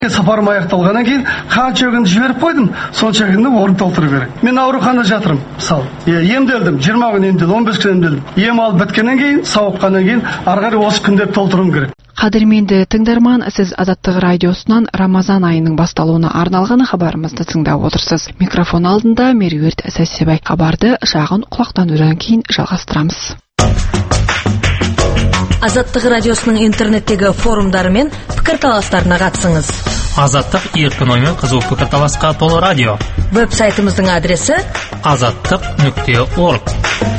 Сапарым аяқталғаннан кейін қанша күн жіберіп қойдым, сонша күнді орын толтыру керек. Мен ауруханада жатырмын, мысалы. Емделдім, 20 күн емделдім, 15 күн емделдім. Ем алып біткеннен кейін, сауыққаннан кейін, ары қарай осы күндерді толтыруым керек. Қадірменді тыңдарман, сіз Азаттық радиосынан Рамазан айының басталуына арналған хабарымызды тыңдап отырсыз. Микрофон алдында Меруерт Сәсебай. Хабарды шағын құлақтандырудан кейін жалғастырамыз. Азаттық радиосының интернеттегі форумдары мен пікірталастарына қатысыңыз. Азаттық еркін оймен қызу пікірталасқа толы радио. Веб-сайтымыздың адресі azattiq.org.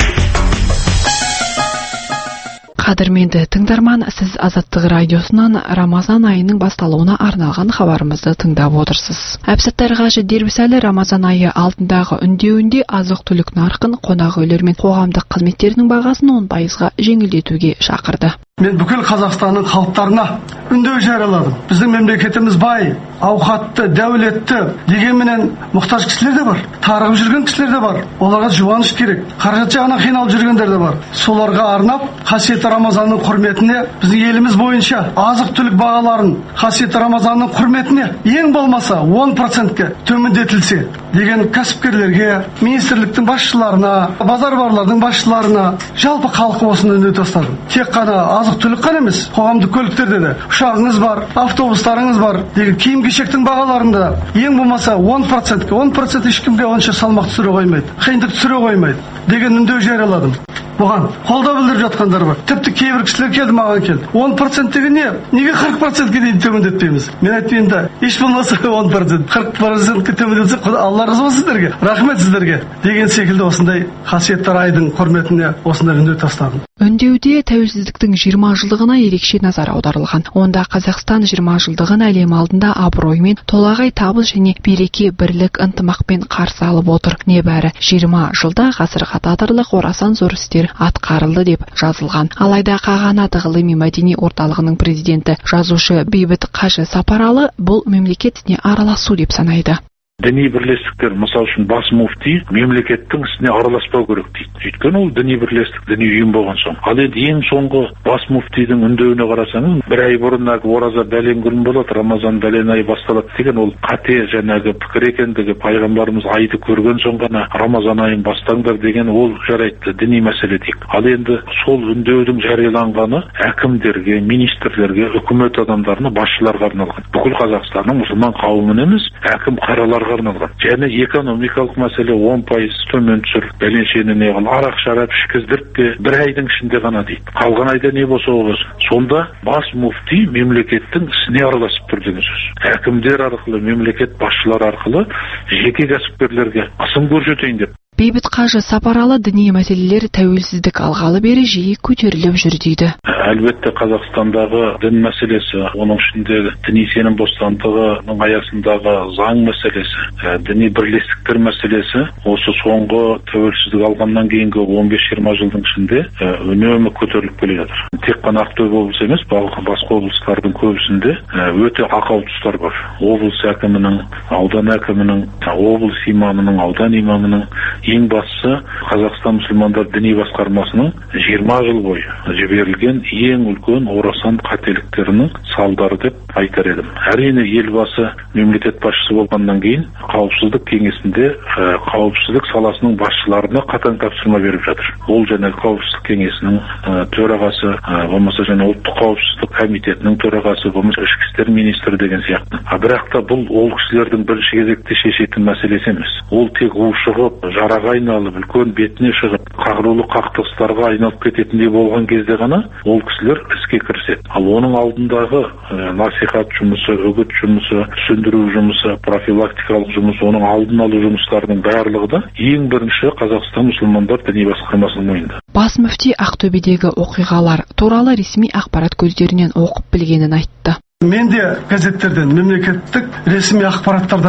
Қадірменді тыңдарман, сіз Азаттық радиосынан Рамазан айының басталуына арналған хабарымызды тыңдап отырсыз. Әбсаттар Қажы Дербісәлі Рамазан айы алдындағы үндеуінде азық-түлік нарқын, қонақ үйлер мен қоғамдық қызметтерінің бағасын 10%-ға жеңілдетуге шақырды. Мен бүкіл Қазақстанның халықтарына үндеу жарияладым. Біздің мемлекетіміз бай, ауқатты, дәулетті, дегенменен мұқтаж кісілер де бар. Тарығып жүрген кісілер де бар. Оларға жұбаныш керек. Қаражат жағынан қиналып жүргендер де бар. Соларға арнап, қасиетті Рамазанның құрметіне, біздің еліміз бойынша азық-түлік бағаларын қасиетті Рамазанның құрметіне ең болмаса 10%-ке төмендетілсе деген кәсіпкерлерге, министрліктің басшыларына, базар барлардың басшыларына, жалпы халқы осыны үндеу тастадым. Тек қана азық-түлік қана емес, қоғамдық көліктерде де ұшағыңыз бар, автобустарыңыз бар, деген киім-кешектің бағаларында ең болмаса 10%-ке, 10% ешкімге онша салмақ түсіре қоймайды, қиындық түсіре қоймайды деген үндеу жарияладым. Бұған қолдау білдіріп жатқандар бар. Тіпті кейбір кісілер келді, маған келді. 10% деген не? Неге 40%-ге дейін төмендетпейміз? Мен айтайын да, еш болмаса 10%, 40%-ге төмендетсе, Алла разы болсын сіздерге, рахмет сіздерге деген секілді осындай қасиетті айдың құрметіне осындай үндеу тастадым. Үндеуде тәуелсіздіктің 20 жылдығына ерекше назар аударылған. Онда Қазақстан 20 жылдығын әлем алдында абыроймен, толағай табыс және береке, бірлік, ынтымақпен қарсы алып отыр. Небәрі 20 жылда ғасырға татырлық орасан зор істер атқарылды деп жазылған. Алайда Қағанат ғылыми-мәдени орталығының президенті, жазушы Бейбіт Қажы Сапаралы бұл мемлекетіне араласу деп санайды. Діни бірлестіктер, мысалы үшін бас муфти мемлекеттің ісіне араласпау керек дейді. Өйткені ол діни бірлестік, діни ұйым болған соң. Ал енді ең соңғы бас муфтидің үндеуіне қарасаңыз, бір ай бұрын ораза бәлен күн болады, Рамазан бәлен айы басталады деген ол қате жаңағы пікір екендігі, пайғамбарымыз айды көрген соң ғана Рамазан айын бастаңдар деген ол жарайды, діни мәселе дейік. Ал енді сол үндеудің жарияланғаны әкімдерге, министрлерге, үкімет адамдарына, басшыларға арналған. Бүкіл Қазақстанның мұсылман қауымын емес, әкім қараларға арналған. Және экономикалық мәселе 10% төмен түсір, бәленшені не қыл, арақ шарап ішкіздіріп бір айдың ішінде ғана дейді. Қалған айда не болса ол болсын. Сонда бас муфти мемлекеттің ісіне араласып тұр деген сөз. Әкімдер арқылы, мемлекет басшылар арқылы жеке кәсіпкерлерге қысым көрсетейін деп. Бейбіт Қажы Сапаралы діни мәселелер тәуелсіздік алғалы бері жиі көтеріліп жүр дейді. Әлбетте Қазақстандағы дін мәселесі, оның ішінде діни сенім бостандығының аясындағы заң мәселесі, діни бірлестіктер мәселесі осы соңғы тәуелсіздік алғаннан кейінгі 15-20 жылдың ішінде үнемі көтеріліп келе жатыр. Тек қана Ақтөбе облысы емес, басқа облыстардың көбісінде өте ақау тұстар бар. Облыс әкімінің, аудан әкімінің, облыс имамының, аудан имамының, ең бастысы Қазақстан мұсылмандар діни басқармасының 20 жыл бойы жіберілген ең үлкен орасан қателіктерінің салдары деп айтар едім. Әрине елбасы мемлекет басшысы болғаннан кейін қауіпсіздік кеңесінде қауіпсіздік саласының басшыларына қатаң тапсырма беріп жатыр. Ол және қауіпсіздік кеңесінің төрағасы, болмаса және ұлттық қауіпсіздік комитетінің төрағасы, болмаса ішкі істер министрі деген сияқты. Бірақ та бұл ол кісілердің бірінші кезекте шешетін мәселесі емес. Ол тек ушығып, жараға айналып, үлкен бетіне шығып, қағырулы қақтығыстарға айналып кететіндей болған кезде ғана ол кісілер іске кіріседі. Ал оның алдындағы насихат жұмысы, үгіт жұмысы, түсіндіру жұмысы, профилактикалық жұмыс, оның алдын алу жұмыстарының барлығы да ең бірінші Қазақстан мұсылмандар діни басқармасының мойнында. Бас мүфти Ақтөбедегі оқиғалар туралы ресми ақпарат көздерінен оқып білгенін айтты. Мен де газеттерден, мемлекеттік ресми ақпараттардан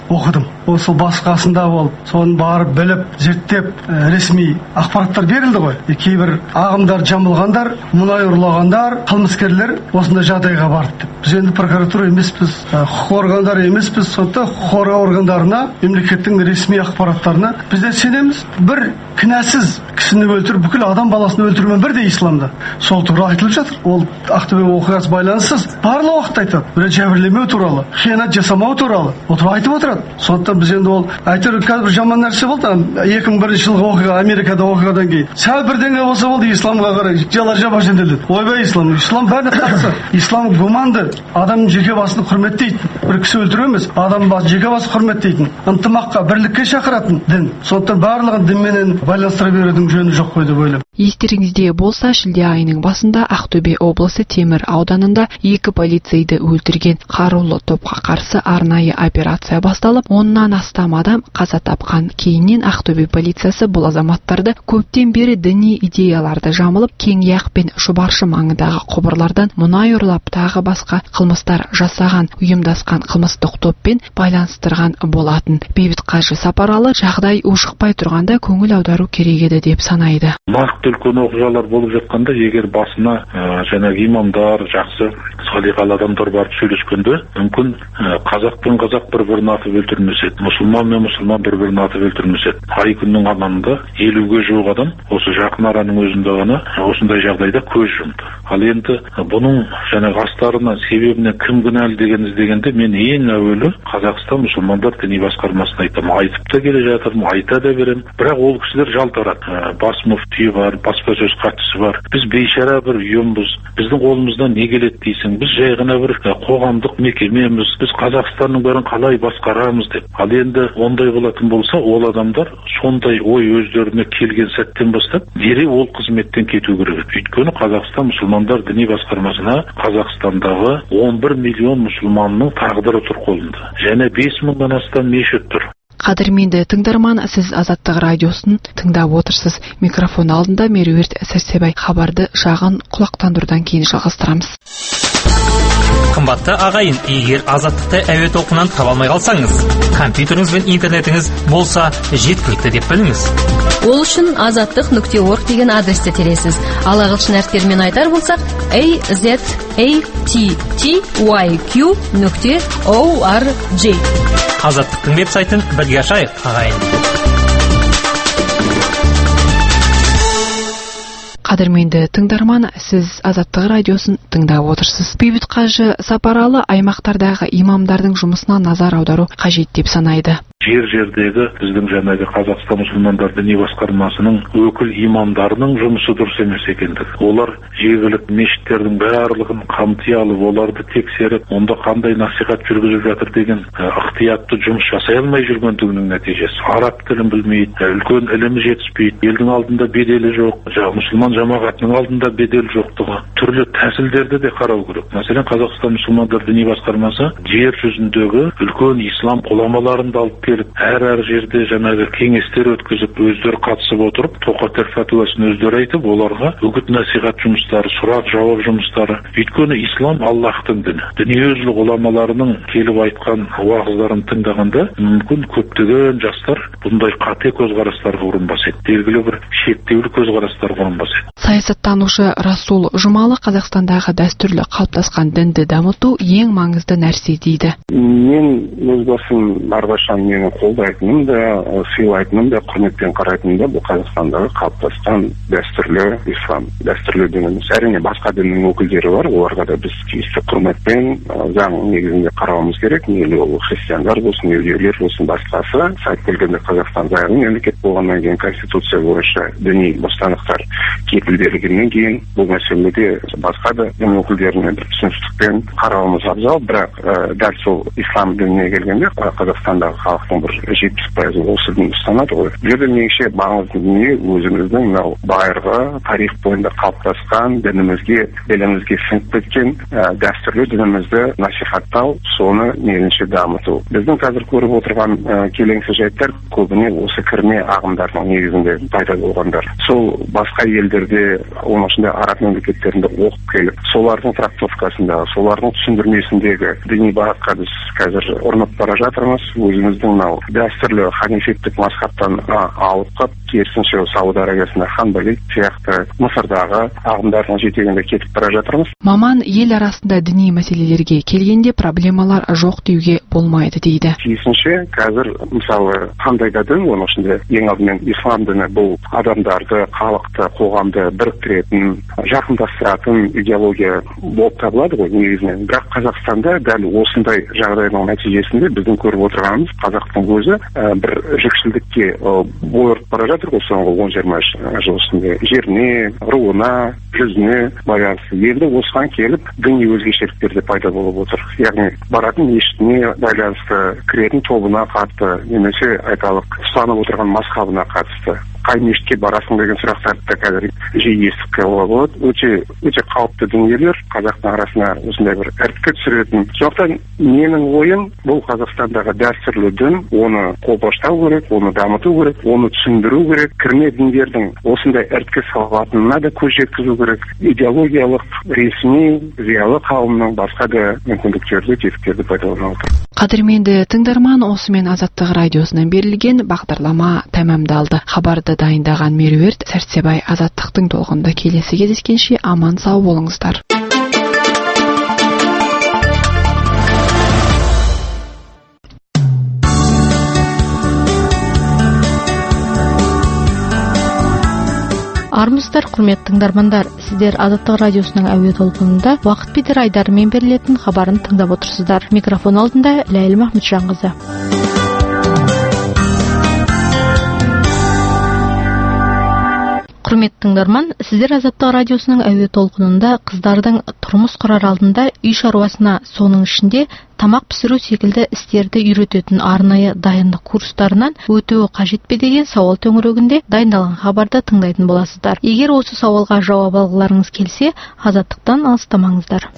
оқыдым. Осы басқасында болып, соны барып біліп, зерттеп, ресми ақпараттар берілді ғой. Кейбір ағымдар жамылғандар, мұнай ұрлағандар, қылмыскерлер осындай жағдайға барды деп. Біз енді прокуратура емеспіз, құқық органдары емеспіз, сондықтан құқық қорғау органдарына, мемлекеттің ресми ақпараттарына біз де сенеміз. Бір кінәсіз кісіні өлтіріп, бүкіл адам баласын өлтірумен бірдей исламда. Сол туралы айтылып жатыр. Ол Ақтөбе оқиғасы байланыссыз барлық уақытта айтады. Бір жәбірлемеу туралы, қиянат жасамау туралы отырып айтып отырады. Сондықтан біз енді ол әйтеуір қазір жаман нәрсе болды. 2001 жылғы оқиға, Америкада оқиғадан кейін сәл бірдеңе болса болды, исламға қарай жалар жаба жөнделеді. Ойбай ислам бәріне қарсы. Ислам гуманды, адамның жеке басын құрметтейтін, бір кісі өлтіру емес, адам жеке басын құрметтейтін, ынтымаққа, бірлікке шақыратын дін. Сондықтан барлығын дінменен байланыстыра берудің жөні жоқ қой деп ойлаймын. Естеріңізде болса, шілде айының басында Ақтөбе облысы Темір ауданында 2 полицейді өлтірген қарулы топқа қарсы арнайы операция басталып, 10-нан астам адам қаза тапқан. Кейіннен Ақтөбе полициясы бұл азаматтарды көптен бері діни идеяларды жамылып, Кеңияқ пен Шұбаршы маңындағы құбырлардан мұнай ұрлап тағы басқа қылмыстар жасаған, ұйымдасқан қылмыстық топпен байланыстырған болатын. Бейбіт Қажы Сапаралы жағдай ушықпай тұрғанда көңіл аудару керек еді деп санайды. Үлкен оқиғалар болып жатқанда, егер басына жаңағы имамдар, жақсы салиқалы адамдар барып сөйлескенде, мүмкін қазақ пен қазақ бір-бірін атып өлтірмес еді, мұсылман мен мұсылман бір-бірін атып өлтірмес еді. Ай күннің аманында 50-ге жуық адам осы жақын араның өзінде ғана осындай жағдайда көз жұмды. Ал енді бұның жаңағы астарынан, себебінен кім кінәлі деген іздегенде, мен ең әуелі Қазақстан мұсылмандар діни басқармасына айтамын. Айтып та келе жатырмын, айта да беремін. Бірақ ол кісілер жалтарады. Бас мүфти бар, баспасөз хатшысы бар. Біз бейшара бір ұйымбыз. Біздің қолымыздан не келеді дейсің? Біз жай ғана бір қоғамдық мекемеміз. Біз Қазақстанның бәрін қалай басқарамыз деп. Ал енді ондай болатын болса, ол адамдар сондай ой өздеріне келген сәттен бастап дереу ол қызметтен кету керек. Өйткені Қазақстан мұсылмандар діни басқармасына Қазақстандағы 11 миллион мұсылманның тағдыры тұр қолында. Және 5 мыңнан астам мешіт тұр. Қадірменді тыңдарман, сіз Азаттық радиосын тыңдап отырсыз. Микрофон алдында Меруерт Сәрсебай. Хабарды шағын құлақтандырудан кейін жалғастырамыз. Қымбатты ағайын, егер Азаттықты әуе толқынынан таба алмай қалсаңыз, компьютеріңіз бен интернетіңіз болса жеткілікті деп біліңіз. Ол үшін azatliq.org деген адресте тересіз. Ал ағылшын әріптерімен айтар болсақ, azattyq.org. Азаттықтың веб-сайтын бірге ашайық, ағайын. Қадірменді тыңдарман, сіз Азаттық радиосын тыңдап отырсыз. Бейбіт Қажы Сапаралы аймақтардағы имамдардың жұмысына назар аудару қажет деп санайды. Жер-жердегі біздің жаңағы Қазақстан мұсылмандар діни басқармасының өкіл имамдарының жұмысы дұрыс емес екендігі. Олар жергілікті мешіттердің барлығын қамти алып, оларды тексеріп, онда қандай насихат жүргізіп жатыр деген ықтиятты жұмыс жасай алмай жүргендігінің нәтижесі. Араб тілін білмейді, үлкен ілімі жетіспейді, елдің алдында беделі жоқ, мұсылман жамағатының алдында бедел жоқтығы, түрлі тәсілдерді де қарау керек. Мәселен, Қазақстан мұсылмандар діни басқармасы жер жүзіндегі үлкен ислам ғұламаларын да алып келіп, әр жерде жаңағы кеңестер өткізіп, өздері қатысып отырып, тоқатер фәтуасын өздері айтып, оларға үгіт насихат жұмыстары, сұрақ жауап жұмыстары. Өйткені ислам Аллахтың діні. Дүниежүзілік ғұламаларының келіп айтқан уағыздарын тыңдағанда, мүмкін көптеген жастар бұндай қате көзқарастарға ұрынбас еді. Белгілі бір шектеулі көзқарастарға ұрынбас еді. Саясаттанушы Расул Жұмалы Қазақстандағы дәстүрлі қалыптасқан дінді дамыту ең маңызды нәрсе дейді. Мен өз басым әрқашан мені қолдайтыным да, сыйлайтыным да, құрметпен қарайтыным да бұл Қазақстандағы қалыптасқан дәстүрлі ислам, дәстүрлі дініміз. Әрине басқа діннің өкілдері бар, оларға да біз тиісті құрметпен заң негізінде қарауымыз керек. Мейлі ол христиандар болсын, иудейлер болсын, басқасы. Айтып келгенде Қазақстан зайырлы мемлекет болғаннан кейін, конституция бойынша діни бостандықтар кепіл берілгеннен кейін бұл мәселеде басқа да дін өкілдеріне бір түсіністікпен қарауымыз абзал. Бірақ дәл сол ислам дініне келгенде Қазақстандағы халықтың халықтың бір 70% осы дін ұстанады ғой. Бұл жерде меніңше маңызды дүние өзіміздің мынау байырғы тарих бойында қалыптасқан дінімізге, елімізге сіңіп кеткен дәстүрлі дінімізді насихаттау, соны мейлінше дамыту. Біздің қазір көріп отырған келеңсіз жайттар көбіне осы кірме ағымдардың негізінде пайда болғандар. Сол басқа елдерде, оның ішінде араб мемлекеттерінде оқып келіп, солардың трактовкасындағы, солардың түсіндірмесіндегі діни бағытқа біз қазір ұрынып бара жатырмыз. Өзіміздің мынау дәстүрлі ханифиттік мазхабтан ауытқып, керісінше Сауд Арабиясында ханбали сияқты Мысырдағы ағымдардың жетегінде кетіп бара жатырмыз. Маман ел арасында діни мәселелерге келгенде проблемалар жоқ деуге болмайды дейді. Керісінше қазір мысалы қандай да дін, оның ішінде ең алдымен ислам діні бұл адамдарды, халықты, қоғамды біріктіретін, жақындастыратын идеология болып табылады ғой негізінен. Бірақ Қазақстанда дәл осындай жағдайдың нәтижесінде біздің көріп отырғанымыз қазақтың өзі бір жікшілдікке бой ұрып бара жатыр ғой соңғы 10-20 жыл ішінде. Жеріне, руына, жүзіне байланысты. Енді осыған келіп діни өзгешеліктер де пайда болып отыр. Яғни баратын мешітіне байланысты, кіретін тобына қатысты, немесе айталық ұстанып отырған мазхабына қатысты. Қай мешітке барасың деген сұрақтарды да қазір жиі естуге болады. Өте қауіпті дүниелер қазақтың арасына осындай бір іріткі түсіретін. Сондықтан менің ойым, бұл Қазақстандағы дәстүрлі дін, оны қолдаштау керек, оны дамыту керек, оны түсіндіру керек. Кірме діндердің осындай іріткі салатынына да көз жеткізу керек. Идеологиялық, ресми, зиялы қауымның басқа да мүмкіндіктерді, тетіктерді пайдалана отырып. Қадірменді тыңдарман, осымен Азаттық радиосынан берілген бағдарлама тәмамдалды. Хабарды дайындаған Меруерт Сәрсебай. Азаттықтың толқынында келесі кездескенше аман сау болыңыздар. Армысыздар, құрметті тыңдармандар. Сіздер Азаттық радиосының әуе толқынында Уақыт Бедер айдарымен берілетін хабарын тыңдап отырсыздар. Микрофон алдында Ләйлі Махметжанқызы. Құрметті тыңдарман, сіздер Азаттық радиосының әуе толқынында қыздардың тұрмыс құрар алдында үй шаруасына, соның ішінде тамақ пісіру секілді істерді үйрететін арнайы дайындық курстарынан өтуі қажет пе деген сауал төңірегінде дайындалған хабарды тыңдайтын боласыздар. Егер осы сауалға жауап алғыларыңыз келсе, Азаттықтан алыстамаңыздар.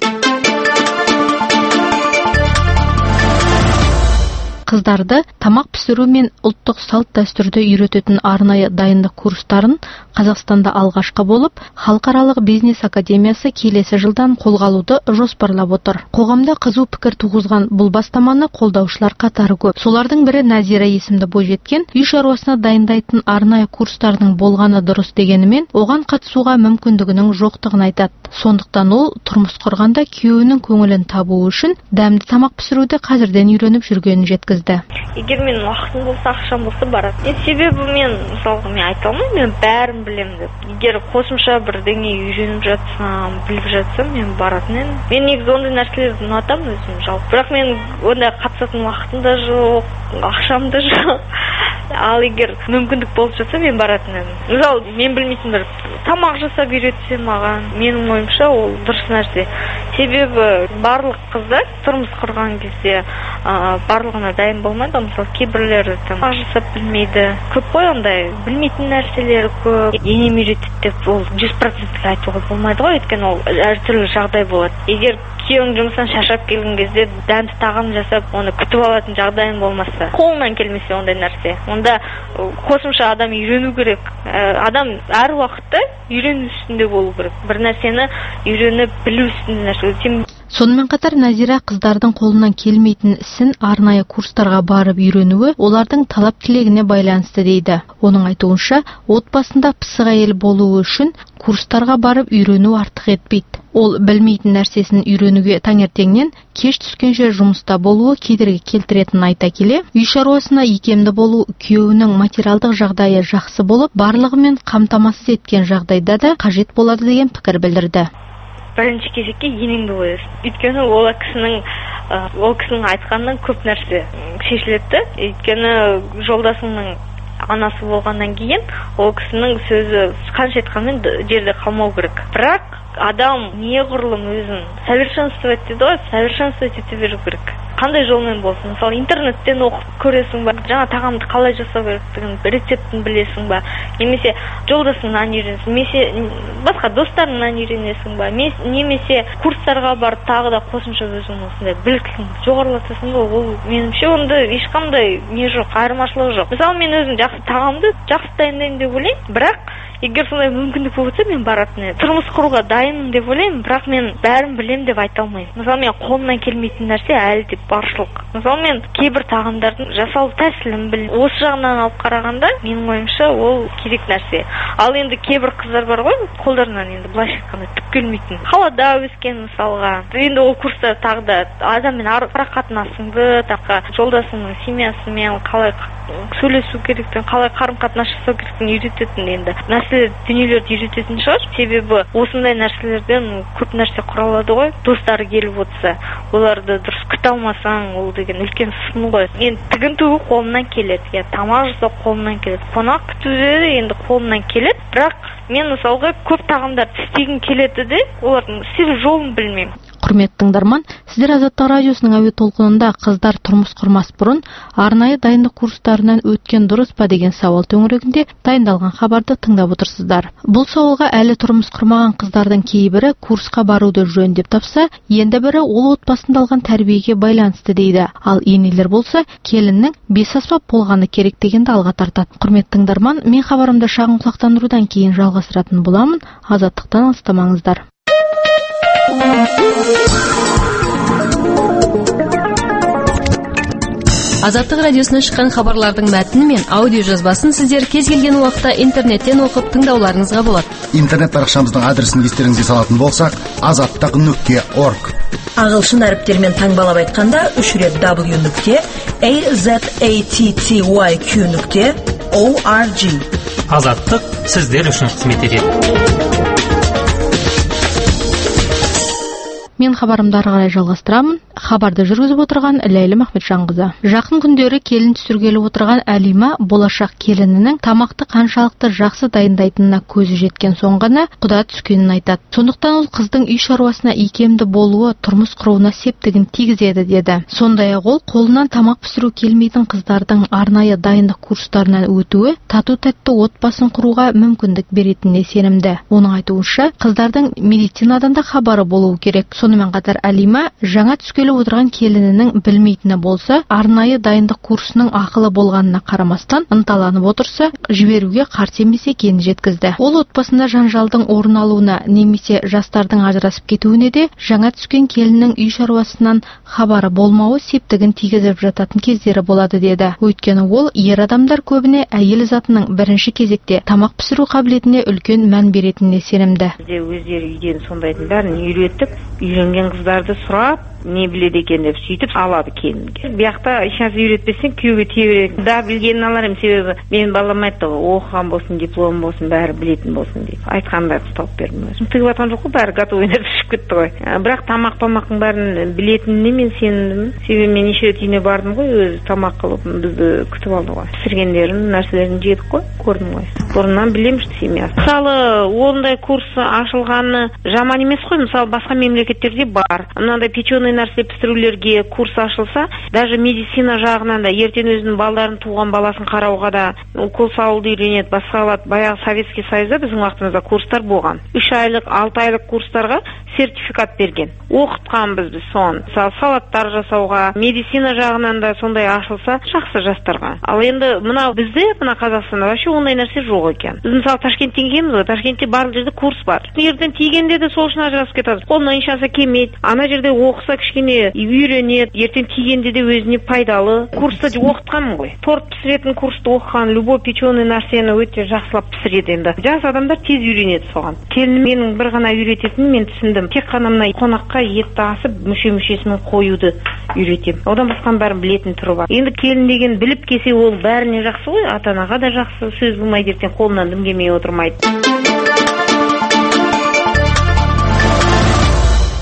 Қыздарды тамақ пісіру мен ұлттық салт дәстүрді үйрететін арнайы дайындық курстарын Қазақстанда алғашқы болып, Халықаралық бизнес академиясы келесі жылдан қолға алуды жоспарлап отыр. Қоғамда қызу пікір туғызған бұл бастаманы қолдаушылар қатары көп. Солардың бірі Назира есімді бойжеткен үй шаруасына дайындайтын арнайы курстардың болғаны дұрыс дегенімен, оған қатысуға мүмкіндігінің жоқтығын айтады. Сондықтан ол тұрмыс құрғанда күйеуінің көңілін табу үшін дәмді тамақ пісіруді қазірден үйреніп жүргенін жеткізді. Егер мен уақытым болса, ақшам болса барады. Себебі мен мысалға мен айта алмаймын, мен бәрін білемін деп. Егер қосымша бірдеңе үйреніп жатсам, біліп жатсам, мен баратын едім. Мен негізі ондай нәрселерді ұнатамын өзім жалпы. Бірақ мен ондай қатысатын уақытым да жоқ, ақшам да жоқ. Ал егер мүмкіндік болып жатса, мен баратын едім. Мысалы, мен білмейтін бір тамақ жасап үйретсе маған, менің ойымша ол дұрыс нәрсе. Себебі барлық қыздар тұрмыс құрған кезде барлығына дайын болмайды. Мысалы, кейбірлері тамақ жасап білмейді. Көп қой ондай білмейтін нәрселер көп. Енем үйретті деп ол 100% айтуға болмайды ғой, өйткені ол әртүрлі жағдай болады. Егер күйеуің жұмыстан шаршап келген кезде дәмді тағам жасап, оны күтіп алатын жағдайың болмаса, қолынан келмесе ондай нәрсе, онда қосымша адам үйрену керек. Адам әр уақытта үйрену үстінде болу керек. Бір нәрсені үйреніп білу үстінде нәрсе. Сонымен қатар Назира қыздардың қолынан келмейтін ісін арнайы курстарға барып үйренуі олардың талап тілегіне байланысты дейді. Оның айтуынша, отбасында пысық әйел болуы үшін курстарға барып үйрену артық етпейді. Ол білмейтін нәрсесін үйренуге таңертеңнен кеш түскенше жұмыста болуы кедергі келтіретінін айта келе, үй шаруасына икемді болу күйеуінің материалдық жағдайы жақсы болып, барлығымен қамтамасыз еткен жағдайда да қажет болады деген пікір білдірді. Бірінші кезекке енеңді қоясың. Өйткені ол кісінің айтқанынан көп нәрсе шешіледі. Өйткені жолдасыңның анасы болғаннан кейін ол кісінің сөзі қанша айтқанмен жерде қалмау керек. Бірақ адам неғұрлым өзін совершенствовать дейді ғой, совершенствовать ете беру керек. қандай жолмен болсын, мысалы интернеттен оқып көресің ба, жаңа тағамды қалай жасау керектігін, рецептін білесің ба, немесе жолдасыңнан үйренесің, немесе басқа достарыңнан үйренесің ба, немесе курстарға барып тағы да қосымша өзің осындай біліктілігіңді жоғарылатасың ба, ол меніңше онда ешқандай не жоқ, айырмашылығы жоқ. Мысалы мен өзім жақсы тағамды жақсы дайындаймын деп ойлаймын, бірақ егер сондай мүмкіндік болса мен баратын едім. Тұрмыс құруға дайынмын деп ойлаймын, бірақ мен бәрін білем деп айта алмаймын. Мысалы мен қолымнан келмейтін нәрсе әлі де баршылық. Мысалы мен кейбір тағамдардың жасалу тәсілін білемін. Осы жағынан алып қарағанда менің ойымша ол керек нәрсе. Ал енді кейбір қыздар бар ғой, қолдарынан енді былайша айтқанда түк келмейтін. Қалада өскен мысалға. Енді ол курста тағы да адаммен ара қатынасыңды, тағы жолдасыңның семьясымен қалай сөйлесу керектігін, қалай қарым-қатынас жасау керектігін үйрететін енді дүниелерді үйрететін шығар. Себебі осындай нәрселерден көп нәрсе құралады ғой. Достары келіп отырса, оларды дұрыс күте алмасаң, ол деген үлкен сын ғой. Енді тігін тігу қолымнан келеді, я тамақ жасау қолымнан келеді, қонақ күтуде енді қолымнан келеді, бірақ мен мысалға көп тағамдарды істегім келеді де, олардың істеу жолын білмеймін. Құрметті тыңдарман, сіздер Азаттық радиосының әуе толқынында қыздар тұрмыс құрмас бұрын арнайы дайындық курстарынан өткен дұрыс па деген сауал төңірегінде дайындалған хабарды тыңдап отырсыздар. Бұл сауалға әлі тұрмыс құрмаған қыздардың кейбірі курсқа баруды жөн деп тапса, енді бірі ол отбасында алған тәрбиеге байланысты дейді. Ал енелер болса, келіннің бес аспап болғаны керек дегенді алға тартады. Құрметті тыңдарман, мен хабарымды шағын құлақтандырудан кейін жалғастыратын боламын. Азаттықтан алыстамаңыздар. Азаттық радиосынан шыққан хабарлардың мәтіні мен аудио жазбасын сіздер кез келген уақытта интернеттен оқып тыңдауларыңызға болады. Интернет парақшамыздың адресін естеріңізге салатын болсақ, azattiq.org. Ағылшын әріптермен таңбалап айтқанда 3 рет w.azattiq.org. Азаттық сіздер үшін қызмет етеді. Мен хабарымды ары қарай жалғастырамын. Хабарды жүргізіп отырған Ләйлім Ахметжанқызы. Жақын күндері келін түсіргелі отырған Әлима болашақ келінінің тамақты қаншалықты жақсы дайындайтынына көзі жеткен соң ғана құда түскенін айтады. Сондықтан ол қыздың үй шаруасына икемді болуы тұрмыс құруына септігін тигізеді деді. Сондай-ақ ол қолынан тамақ пісіру келмейтін қыздардың арнайы дайындық курстарынан өтуі тату-тәтті отбасын құруға мүмкіндік беретініне сенімді. Оның айтуынша, қыздардың медицинадан да хабары болуы керек. Сонымен қатар Әлима жаңа түскелі отырған келінінің білмейтіні болса, арнайы дайындық курсының ақылы болғанына қарамастан ынталанып отырса, жіберуге қарсы емес екенін жеткізді. Ол отбасында жанжалдың орын алуына немесе жастардың ажырасып кетуіне де жаңа түскен келіннің үй шаруасынан хабары болмауы септігін тигізіп жататын кездері болады деді. Өйткені ол ер адамдар көбіне әйел затының бірінші кезекте тамақ пісіру қабілетіне үлкен мән беретініне сенімді. Өздері үйден сондайдың бәрін үйретіп, үйренген қыздарды сұрап, не біледі екен деп сөйтіп алады келінге. Бияқта ешнәрсе үйретпесең күйеуге тие береді. Да, білгенін аларым, себебі мен балам айтты ғой, оқыған болсын, диплом болсын, бәрі білетін болсын деп. Айтқандарды тауып бердім өзім. Тігіп жатқан жоқ қой, бәрі готовый нәрсе түсіп кетті ғой. Бірақ тамақтың бәрін білетініне мен сендім. Себебі мен неше рет үйіне бардым ғой, өзі тамақ қылып бізді күтіп алды ғой. Пісіргендерін, нәрселерін жедік қой, көрдім ғой. Бұрыннан білемін семьясы. Мысалы, ондай курс ашылғаны жаман емес қой. Мысалы, басқа мемлекеттерде бар. Мынандай печеный нәрсе пісірулерге курс ашылса, даже медицина жағынан да ертең өзінің балдарын туған баласын қарауға да укол салуды үйренеді, басқа алады. Баяғы Советский Союзда біздің уақытымызда курстар болған. 3 айлық, 6 айлық курстарға сертификат берген. Оқытқан біз соны. Мысалы, салаттар жасауға, медицина жағынан да сондай ашылса, жақсы жастарға. Ал енді мына бізде, мына Қазақстанда вообще ондай нәрсе жоқ екен. Біз мысалы Ташкенттен келеміз ғой, Ташкентте барлық жерде курс бар. Ертең тигенде де сол үшін ажырасып кетеді. Қолынан ешнәрсе келмейді. Ана жерде оқыса кішкене үйренеді, ертең тигенде де өзіне пайдалы. Курсты оқытқанмын ғой. Торт пісіретін курсты оқыған, любой печеный нәрсені өте жақсылап пісіреді енді. Жас адамдар тез үйренеді соған. Келінім менің бір ғана үйрететінін мен түсіндім. Тек қана мына қонаққа етті асып, мүшесімен қоюды үйретемін. Одан басқан бәрін білетін түрі бар. Енді келін деген біліп келсе, ол бәріне жақсы ғой, ата-анаға да жақсы, сөз болмайды, ертең қолынан дым келмей отырмайды.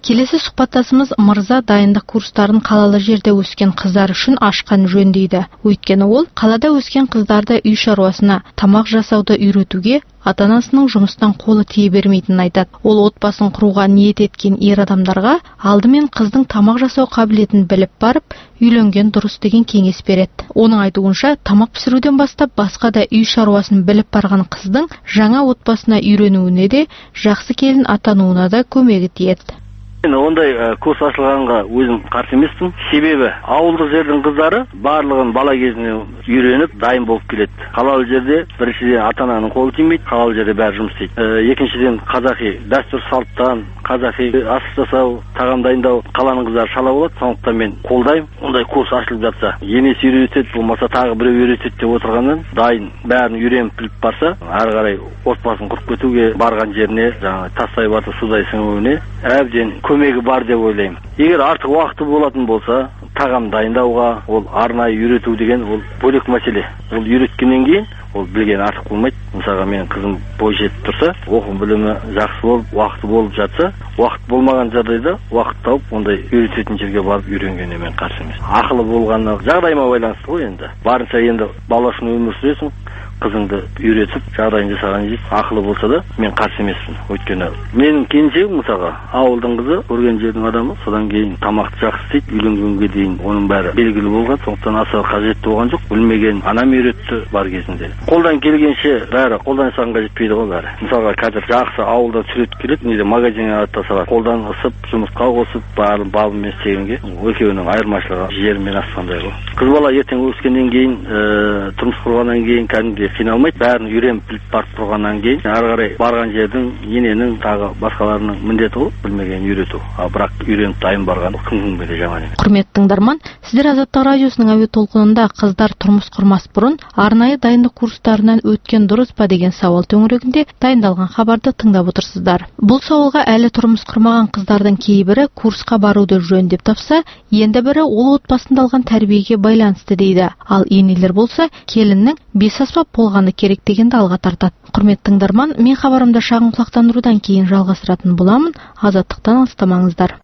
Келесі сұхбаттасымыз мырза дайындық курстарын қалалы жерде өскен қыздар үшін ашқан жөн дейді. Өйткені ол қалада өскен қыздарды үй шаруасына, тамақ жасауды үйретуге ата-анасының жұмыстан қолы тие бермейтінін айтады. Ол отбасын құруға ниет еткен ер адамдарға алдымен қыздың тамақ жасау қабілетін біліп барып, үйленген дұрыс деген кеңес береді. Оның айтуынша, тамақ пісіруден бастап басқа да үй шаруасын біліп барған қыздың жаңа отбасына үйренуіне де, жақсы келін атануына да көмегі тиеді. Ондай курс ашылғанға өзім қарсы емеспін. Себебі ауылдық жердің қыздары барлығын бала кезінен үйреніп, дайын болып келеді. Қалалы жерде біріншіден ата-ананың қолы тимейді, қалалы жерде бәрі жұмыс істейді. Екіншіден қазақи дәстүр салттан, қазақи ас жасау, тағам дайындау қаланың қыздары шала болады. Сондықтан мен қолдаймын. Ондай курс ашылып жатса, енесі үйретеді, болмаса тағы біреу үйретеді деп отырғаннан дайын бәрін үйреніп біліп барса, ары қарай отбасын құрып кетуге, барған жеріне, жаңағы тастай батып судай сіңуіне әбден көмегі бар деп ойлаймын. Егер артық уақыты болатын болса, тағам дайындауға, ол арнайы үйрету деген ол бөлек мәселе. Ол үйреткеннен кейін ол білген артық болмайды. Мысалға менің қызым бой жетіп тұрса, оқу білімі жақсы болып, уақыты болып жатса, уақыт болмаған жағдайда уақыт тауып, ондай үйрететін жерге барып үйренгеніне мен қарсы емес. Ақылы болғанына жағдайыма байланысты ғой енді. Барынша енді бала үшін өмір сүресің, қызыңды үйретіп, жағдайын жасаған жер ақылы болса да, мен қарсы емеспін. Өйткені менің келіншегім мысалға ауылдың қызы, көрген жердің адамы, содан кейін тамақты жақсы істейді, үйленгенге дейін оның бәрі белгілі болған, сондықтан аса қажетті болған жоқ. Білмеген анам үйретті бар кезінде. Қолдан келгенше бәрі қолдан жасағанға жетпейді ғой бәрі. Мысалға қазір жақсы ауылда сүрет келеді, неде магазинге ата салады. Қолдан ысып, жұмысқа қосып, барын бабымен істегенге екеуінің айырмашылығы жер мен аспандай ғой. Қыз бала ертең өскеннен кейін, тұрмыс құрғаннан кейін кәдімгідей қиналмайды, бәрін үйреніп біліп барып тұрғаннан кейін ары қарай барған жердің ененің тағы басқаларының міндеті ғой білмеген үйрету. Бірақ үйреніп дайын барған кім-кімге де жаман емес. Құрметті тыңдарман, сіздер Азаттық радиосының әуе толқынында қыздар тұрмыс құрмас бұрын арнайы дайындық курстарынан өткен дұрыс па деген сауал төңірегінде дайындалған хабарды тыңдап отырсыздар. Бұл сауалға әлі тұрмыс құрмаған қыздардың кейбірі курсқа баруды жөн деп тапса, енді бірі ол отбасында алған тәрбиеге байланысты дейді. Ал енелер болса, келіннің бес аспап болғаны керек дегенді алға тартады. Құрметті тыңдарман, мен хабарымды шағын құлақтандырудан кейін жалғастыратын боламын. Азаттықтан алыстамаңыздар.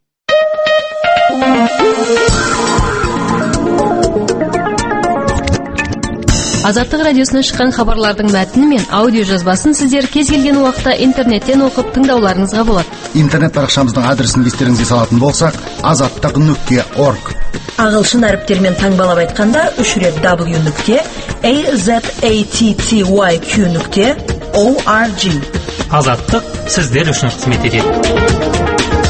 Азаттық радиосынан шыққан хабарлардың мәтіні мен аудио жазбасын сіздер кез келген уақытта интернеттен оқып тыңдауларыңызға болады. Интернет парақшамыздың адресін естеріңізге салатын болсақ, azattiq.org. Ағылшын әріптерімен таңбалап айтқанда azattyq.org. Азаттық сіздер үшін қызмет етеді.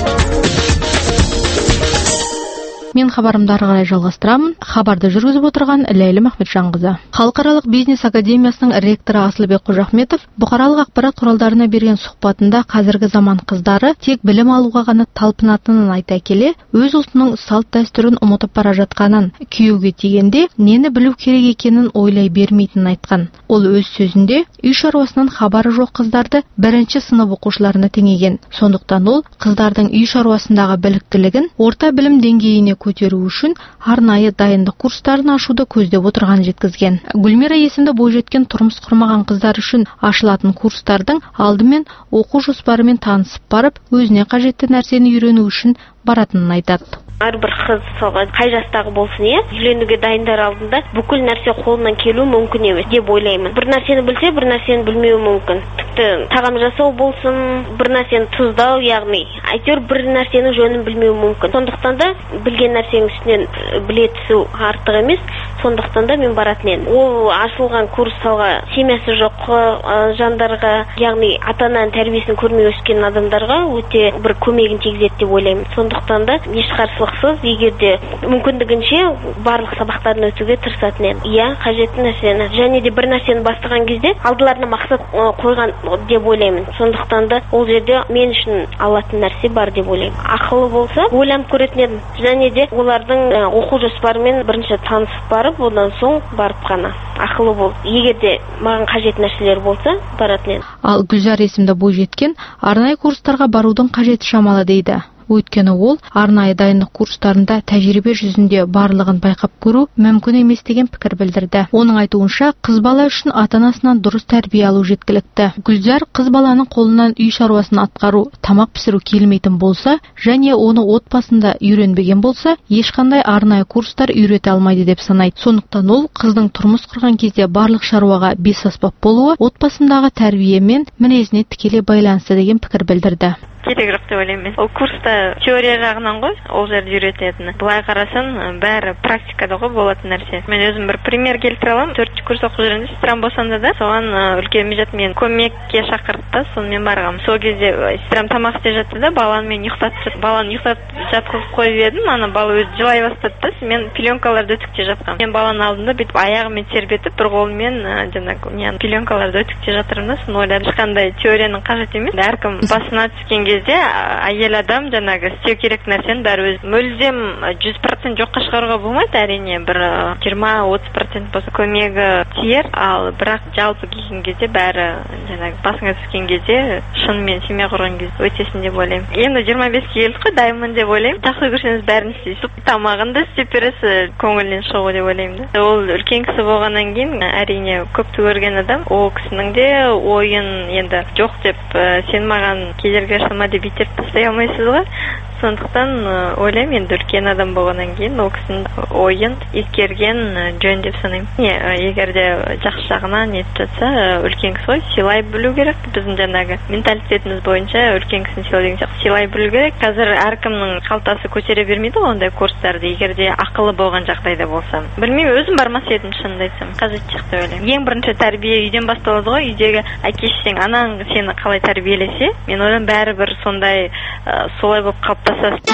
Мен хабарымды ары қарай жалғастырамын. Хабарды жүргізіп отырған Ләйлім Ахметжанқызы. Халықаралық бизнес академиясының ректоры Асылбек Қожахметов бұқаралық ақпарат құралдарына берген сұхбатында қазіргі заман қыздары тек білім алуға ғана талпынатынын айта келе, өз ұлтының салт дәстүрін ұмытып бара жатқанын, күйеуге тигенде нені білу керек екенін ойлай бермейтінін айтқан. Ол өз сөзінде үй шаруасынан хабары жоқ қыздарды бірінші сынып оқушыларына теңеген. Сондықтан ол қыздардың үй шаруасындағы біліктілігін орта білім деңгейіне көтеру үшін арнайы дайындық курстарын ашуды көздеп отырған жеткізген. Гүлмира есімді бойжеткен тұрмыс құрмаған қыздар үшін ашылатын курстардың алдымен оқу жоспарымен танысып барып, өзіне қажетті нәрсені үйрену үшін баратынын айтады. Әрбір қыз мысалға қай жастағы болсын, үйленуге дайындар алдында бүкіл нәрсе қолынан келу мүмкін емес деп ойлаймын. Бір нәрсені білсе, бір нәрсені білмеуі мүмкін. Тіпті тағам жасау болсын, бір нәрсені тұздау, яғни әйтеуір бір нәрсенің жөнін білмеуі мүмкін. Сондықтан да білген нәрсенің үстінен біле түсу артық емес. Сондықтан да мен баратын едім. Ол ашылған курсалға семьясы жоқ жандарға, яғни ата-ананың тәрбиесін көрмей өскен адамдарға өте бір көмегін тигізеді деп ойлаймын. Сондықтан да еш қарсылықсыз, егер де мүмкіндігінше барлық сабақтарын өтуге тырысатын едім. Иә, қажетті нәрсені. Және де бір нәрсені бастаған кезде алдыларына мақсат қойған деп ойлаймын. Сондықтан да ол жерде мен үшін алатын нәрсе бар деп ойлаймын. Ақылы болса, ойланып көретін едім. Және де олардың оқу жоспарымен бірінші танысып барып, одан соң барып қана ақылы бол. Егер де маған қажет нәрселер болса, баратын едім. Ал Гүлзар есімді бойжеткен арнайы курстарға барудың қажеті шамалы дейді. Өйткені ол арнайы дайындық курстарында тәжірибе жүзінде барлығын байқап көру мүмкін емес деген пікір білдірді. Оның айтуынша, қыз бала үшін ата-анасынан дұрыс тәрбие алу жеткілікті. Гүлзар қыз баланың қолынан үй шаруасын атқару, тамақ пісіру келмейтін болса, және оны отбасында үйренбеген болса, ешқандай арнайы курстар үйрете алмайды деп санайды. Сондықтан ол қыздың тұрмыс құрған кезде барлық шаруаға бесаспап болуы отбасындағы тәрбие мен мінезіне тікелей байланысты деген пікір білдірді. Керек жоқ деп ойлаймын. Ол курста теория жағынан ғой, ол жерде үйрететіні. Былай қарасаң, бәрі практикада ғой болатын нәрсе. Мен өзім бір пример келтіре аламын. 4-ші курс оқып жүргенде сестрам босанды да, соған үлкен мижат мен көмекке шақырды да, сонымен барғам. Сол кезде сестрам тамақ істеп жатты да, баланы ұйықтатып жатқызып қойып едім. Ана бала өзі жылай бастады да, мен пленкаларды өтікте жатқам. Мен баланы алдым да, бүйтіп аяғыммен тербетіп, бір қолыммен жаңағы пленкаларды өтікте жатырмын да, соны ойладым. Ешқандай теорияның қажет емес. Әркім басына түскен кезде әйел адам жаңағы істеу керек нәрсені бәрі өзі мүлдем 100% жоққа шығаруға болмайды, әрине бір 20-30% болса көмегі тиер, ал бірақ жалпы келген кезде бәрі жаңағы басыңа түскен кезде шынымен семья құрған кезде өтесін деп ойлаймын. Енді 25-ке келдік қой, дайынмын деп ойлаймын. Жақсы көрсеңіз бәрін істейсіз, тамағын да істеп бересіз, көңілінен шығу деп ойлаймын да. Ол үлкен кісі болғаннан кейін әрине көпті көрген адам, ол кісінің де ойын енді жоқ деп сен маған кедергі жасама деп бүйтіп тастай алмайсыз ғой. Сондықтан ойлаймын, енді үлкен адам болғаннан кейін ол кісінің ойын ескерген жөн деп санаймын. Егер де жақсы жағынан нетіп жатса, үлкен кісі ғой, сыйлай білу керек. Біздің жаңағы менталитетіміз бойынша үлкен кісіні сыйлау деген сияқты сыйлай білу керек. Қазір әркімнің қалтасы көтере бермейді ондай курстарды, егер де ақылы болған жағдайда болса. Білмеймін, өзім бармас едім, шынымды айтсам, қажет жоқ деп ойлаймын. Ең бірінші тәрбие үйден басталады ғой. Үйдегі әке-шешең, анаң сені қалай тәрбиелесе, мен ойлаймын бәрібір солай болып қалыптасады.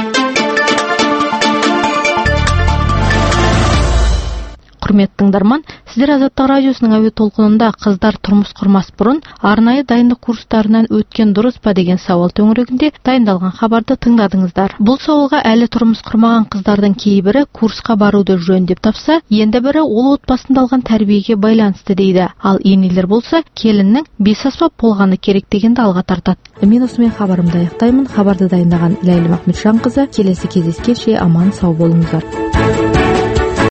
Құрметті тыңдарман, сіздер Азаттық радиосының әуе толқынында қыздар тұрмыс құрмас бұрын арнайы дайындық курстарынан өткен дұрыс па деген сауал төңірегінде дайындалған хабарды тыңдадыңыздар. Бұл сауалға әлі тұрмыс құрмаған қыздардың кейбірі курсқа баруды жөн деп тапса, енді бірі ол отбасында алған тәрбиеге байланысты дейді. Ал енелер болса, келіннің бесаспап болғаны керек дегенді алға тартады. Мен осымен хабарымды аяқтаймын. Хабарды дайындаған Ләйлім Ахметжанқызы. Келесі кездескенше аман сау болыңыздар.